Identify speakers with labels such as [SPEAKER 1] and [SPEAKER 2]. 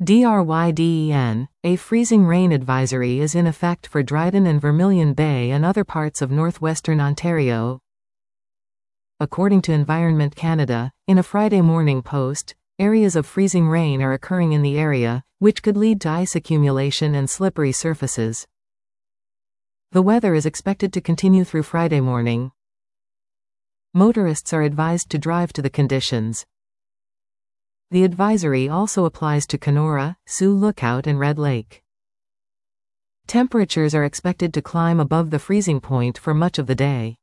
[SPEAKER 1] DRYDEN, a freezing rain advisory is in effect for Dryden and Vermilion Bay and other parts of northwestern Ontario. According to Environment Canada, in a Friday morning post, areas of freezing rain are occurring in the area, which could lead to ice accumulation and slippery surfaces. The weather is expected to continue through Friday morning. Motorists are advised to drive to the conditions. The advisory also applies to Kenora, Sioux Lookout and Red Lake. Temperatures are expected to climb above the freezing point for much of the day.